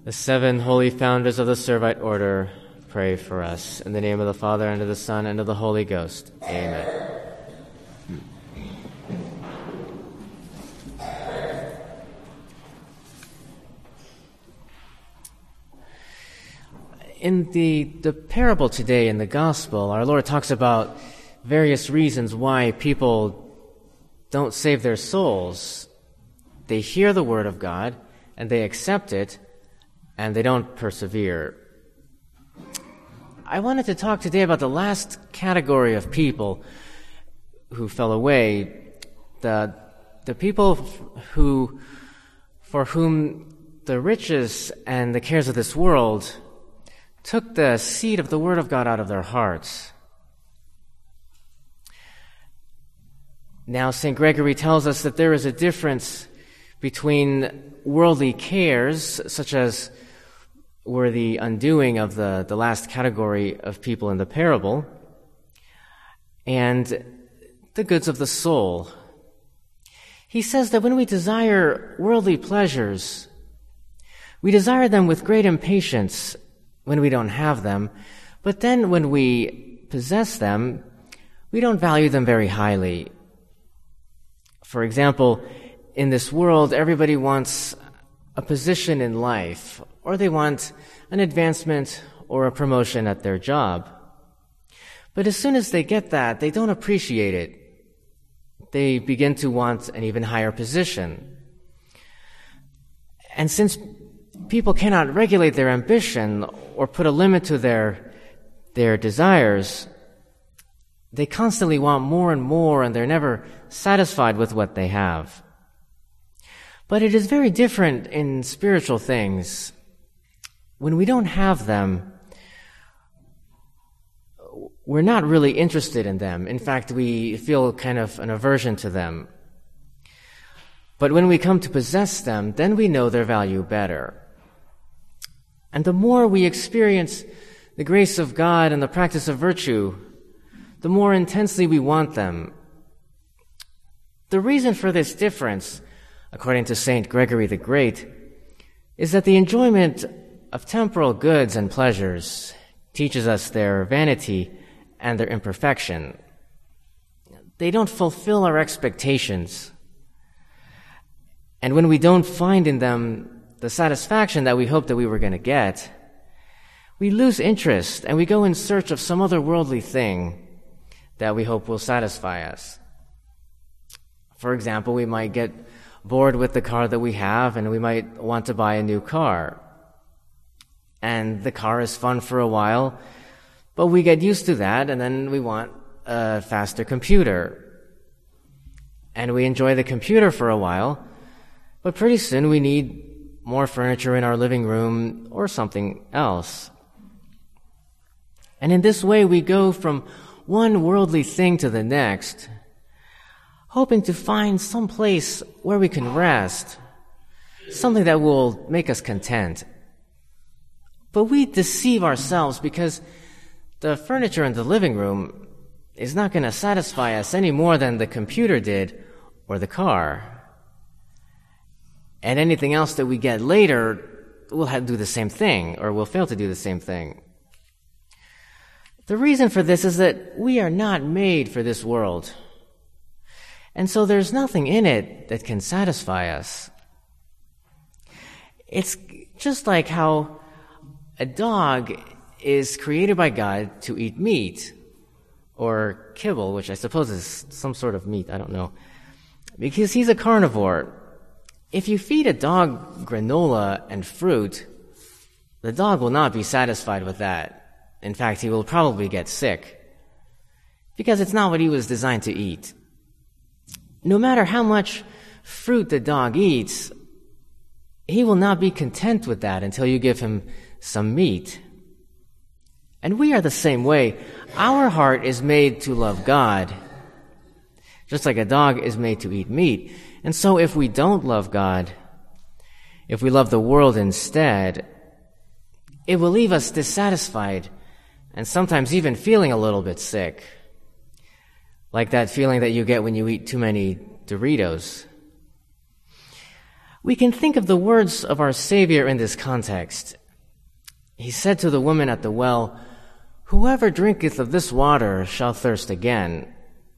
The seven holy founders of the Servite Order, pray for us. In the name of the Father, and of the Son, and of the Holy Ghost. Amen. In the parable today in the Gospel, our Lord talks about various reasons why people don't save their souls. They hear the Word of God, and they accept it, and they don't persevere. I wanted to talk today about the last category of people who fell away, the people for whom the riches and the cares of this world took the seed of the Word of God out of their hearts. Now, St. Gregory tells us that there is a difference between worldly cares, such as were the undoing of the last category of people in the parable, and the goods of the soul. He says that when we desire worldly pleasures, we desire them with great impatience when we don't have them, but then when we possess them, we don't value them very highly. For example, in this world, everybody wants a position in life, or they want an advancement or a promotion at their job. But as soon as they get that, they don't appreciate it. They begin to want an even higher position. And since people cannot regulate their ambition or put a limit to their desires, they constantly want more and more, and they're never satisfied with what they have. But it is very different in spiritual things. When we don't have them, we're not really interested in them. In fact, we feel kind of an aversion to them. But when we come to possess them, then we know their value better. And the more we experience the grace of God and the practice of virtue, the more intensely we want them. The reason for this difference, according to St. Gregory the Great, is that the enjoyment of temporal goods and pleasures teaches us their vanity and their imperfection. They don't fulfill our expectations. And when we don't find in them the satisfaction that we hoped that we were going to get, we lose interest and we go in search of some other worldly thing that we hope will satisfy us. For example, we might get bored with the car that we have, and we might want to buy a new car. And the car is fun for a while, but we get used to that, and then we want a faster computer. And we enjoy the computer for a while, but pretty soon we need more furniture in our living room or something else. And in this way, we go from one worldly thing to the next, hoping to find some place where we can rest, something that will make us content. But we deceive ourselves, because the furniture in the living room is not going to satisfy us any more than the computer did or the car. And anything else that we get later will have to do the same thing, or will fail to do the same thing. The reason for this is that we are not made for this world. And so there's nothing in it that can satisfy us. It's just like how a dog is created by God to eat meat, or kibble, which I suppose is some sort of meat, I don't know, because he's a carnivore. If you feed a dog granola and fruit, the dog will not be satisfied with that. In fact, he will probably get sick, because it's not what he was designed to eat. No matter how much fruit the dog eats, he will not be content with that until you give him some meat. And we are the same way. Our heart is made to love God, just like a dog is made to eat meat. And so if we don't love God, if we love the world instead, it will leave us dissatisfied and sometimes even feeling a little bit sick. Like that feeling that you get when you eat too many Doritos. We can think of the words of our Savior in this context. He said to the woman at the well, "Whoever drinketh of this water shall thirst again."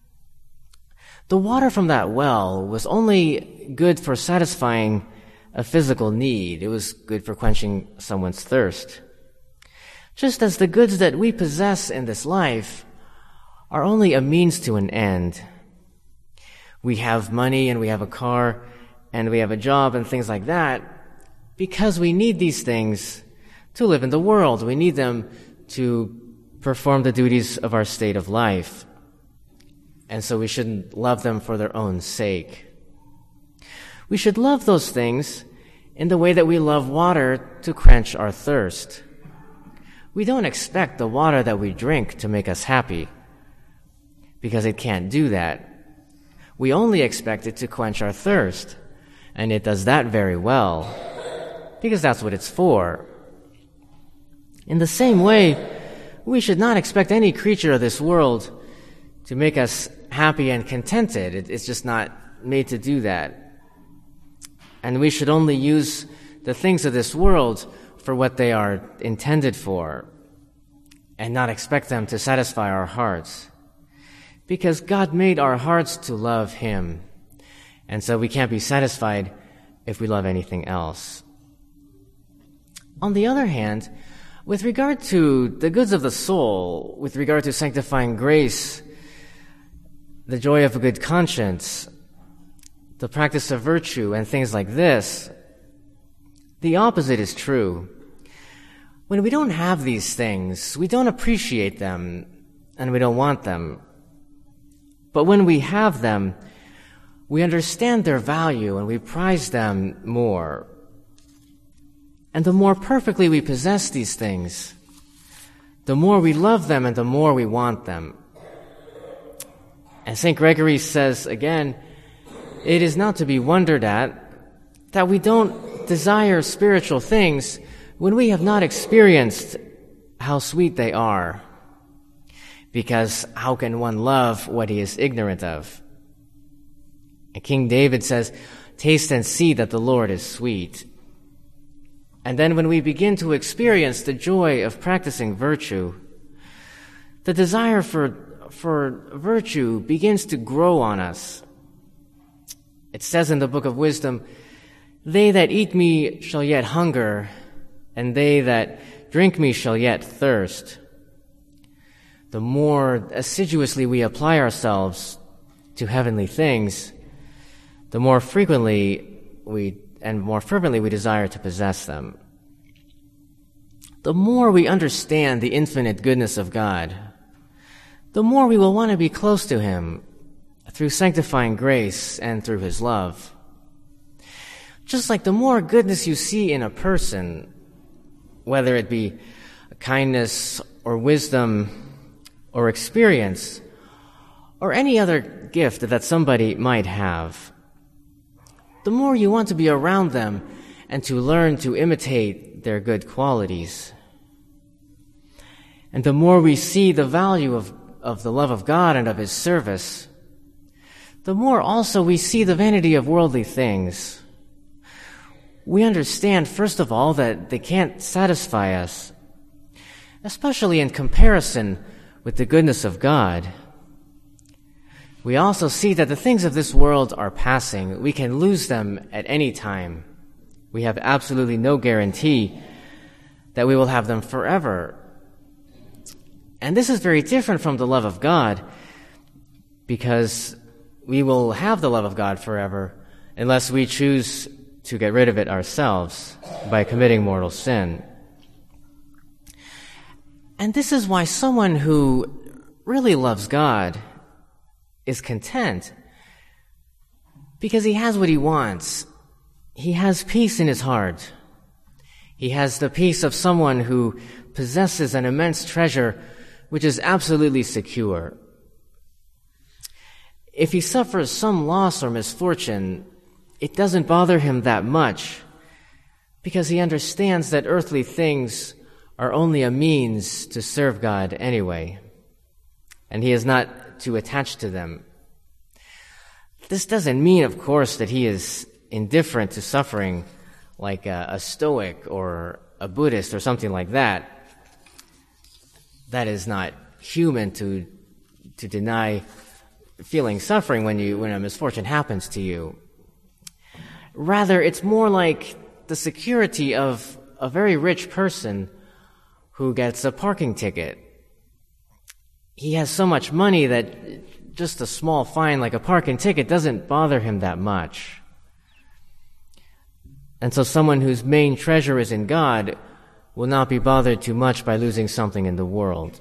The water from that well was only good for satisfying a physical need. It was good for quenching someone's thirst. Just as the goods that we possess in this life are only a means to an end. We have money and we have a car and we have a job and things like that because we need these things to live in the world. We need them to perform the duties of our state of life. And so we shouldn't love them for their own sake. We should love those things in the way that we love water to quench our thirst. We don't expect the water that we drink to make us happy, because it can't do that. We only expect it to quench our thirst, and it does that very well, because that's what it's for. In the same way, we should not expect any creature of this world to make us happy and contented. It's just not made to do that. And we should only use the things of this world for what they are intended for, and not expect them to satisfy our hearts. Because God made our hearts to love Him, and so we can't be satisfied if we love anything else. On the other hand, with regard to the goods of the soul, with regard to sanctifying grace, the joy of a good conscience, the practice of virtue, and things like this, the opposite is true. When we don't have these things, we don't appreciate them, and we don't want them. But when we have them, we understand their value, and we prize them more. And the more perfectly we possess these things, the more we love them and the more we want them. And St. Gregory says again, it is not to be wondered at that we don't desire spiritual things when we have not experienced how sweet they are. Because how can one love what he is ignorant of? And King David says, "Taste and see that the Lord is sweet." And then when we begin to experience the joy of practicing virtue, the desire for virtue begins to grow on us. It says in the Book of Wisdom, "They that eat me shall yet hunger, and they that drink me shall yet thirst." The more assiduously we apply ourselves to heavenly things, the more frequently and more fervently we desire to possess them. The more we understand the infinite goodness of God, the more we will want to be close to Him through sanctifying grace and through His love. Just like the more goodness you see in a person, whether it be kindness or wisdom or experience or any other gift that somebody might have, the more you want to be around them and to learn to imitate their good qualities. And the more we see the value of the love of God and of His service, the more also we see the vanity of worldly things. We understand, first of all, that they can't satisfy us, especially in comparison with the goodness of God. We also see that the things of this world are passing. We can lose them at any time. We have absolutely no guarantee that we will have them forever. And this is very different from the love of God, because we will have the love of God forever unless we choose to get rid of it ourselves by committing mortal sin. And this is why someone who really loves God is content, because he has what he wants. He has peace in his heart. He has the peace of someone who possesses an immense treasure which is absolutely secure. If he suffers some loss or misfortune, it doesn't bother him that much, because he understands that earthly things are only a means to serve God anyway, and he is not too attached to them. This doesn't mean, of course, that he is indifferent to suffering, like a Stoic or a Buddhist or something like that, that is not human to deny feeling suffering when a misfortune happens to you. Rather, it's more like the security of a very rich person who gets a parking ticket. He has so much money that just a small fine like a parking ticket doesn't bother him that much. And so someone whose main treasure is in God will not be bothered too much by losing something in the world.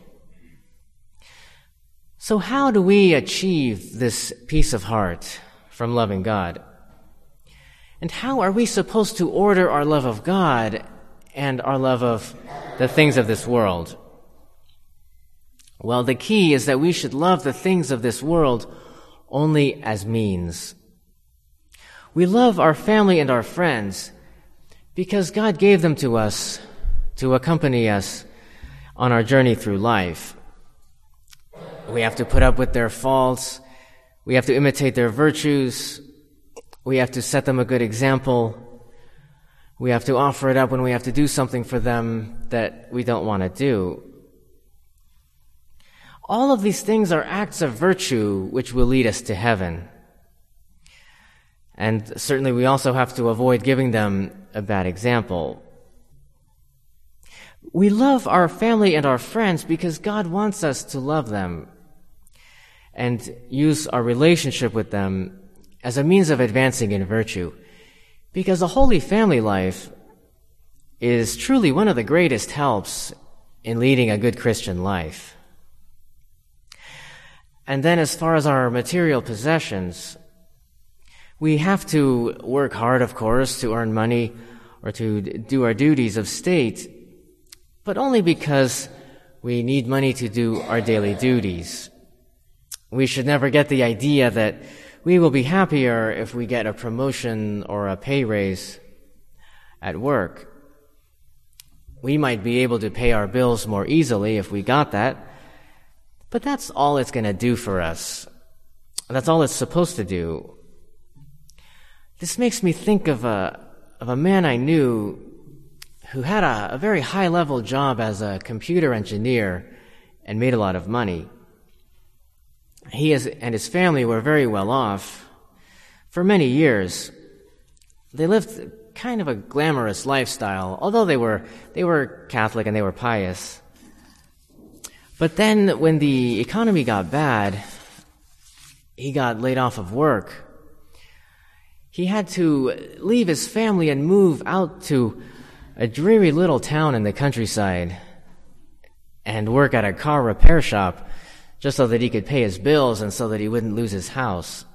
So how do we achieve this peace of heart from loving God? And how are we supposed to order our love of God and our love of the things of this world? Well, the key is that we should love the things of this world only as means. We love our family and our friends because God gave them to us to accompany us on our journey through life. We have to put up with their faults. We have to imitate their virtues. We have to set them a good example. We have to offer it up when we have to do something for them that we don't want to do. All of these things are acts of virtue which will lead us to heaven. And certainly we also have to avoid giving them a bad example. We love our family and our friends because God wants us to love them and use our relationship with them as a means of advancing in virtue. Because a holy family life is truly one of the greatest helps in leading a good Christian life. And then as far as our material possessions, we have to work hard, of course, to earn money or to do our duties of state, but only because we need money to do our daily duties. We should never get the idea that we will be happier if we get a promotion or a pay raise at work. We might be able to pay our bills more easily if we got that, but that's all it's going to do for us. That's all it's supposed to do. This makes me think of a man I knew who had a very high-level job as a computer engineer and made a lot of money. He and his family were very well off. For many years, they lived kind of a glamorous lifestyle, although they were Catholic and they were pious. But then when the economy got bad, he got laid off of work. He had to leave his family and move out to a dreary little town in the countryside and work at a car repair shop just so that he could pay his bills and so that he wouldn't lose his house.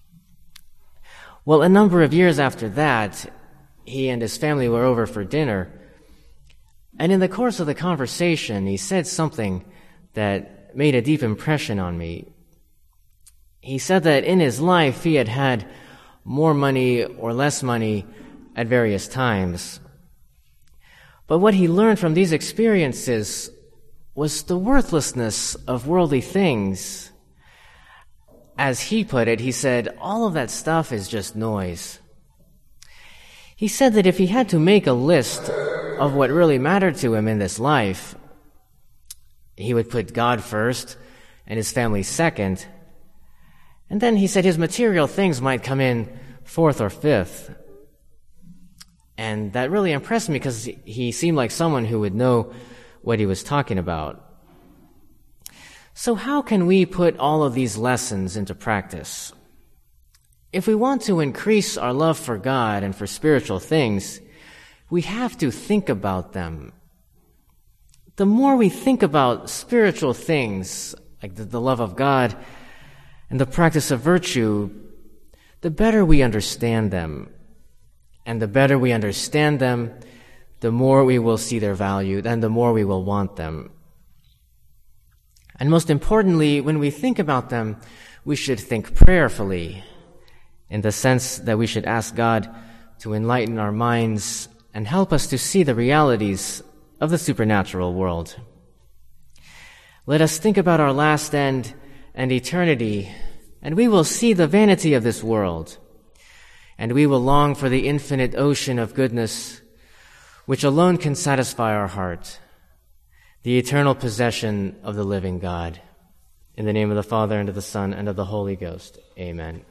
Well, a number of years after that, he and his family were over for dinner, and in the course of the conversation, he said something that made a deep impression on me. He said that in his life he had had more money or less money at various times. But what he learned from these experiences was the worthlessness of worldly things. As he put it, he said, all of that stuff is just noise. He said that if he had to make a list of what really mattered to him in this life, he would put God first and his family second. And then he said his material things might come in fourth or fifth. And that really impressed me because he seemed like someone who would know what he was talking about. So how can we put all of these lessons into practice? If we want to increase our love for God and for spiritual things, we have to think about them. The more we think about spiritual things, like the love of God and the practice of virtue, the better we understand them. And the better we understand them, the more we will see their value, and the more we will want them. And most importantly, when we think about them, we should think prayerfully, in the sense that we should ask God to enlighten our minds and help us to see the realities of the supernatural world. Let us think about our last end and eternity, and we will see the vanity of this world. and we will long for the infinite ocean of goodness which alone can satisfy our heart, the eternal possession of the living God. In the name of the Father, and of the Son, and of the Holy Ghost. Amen.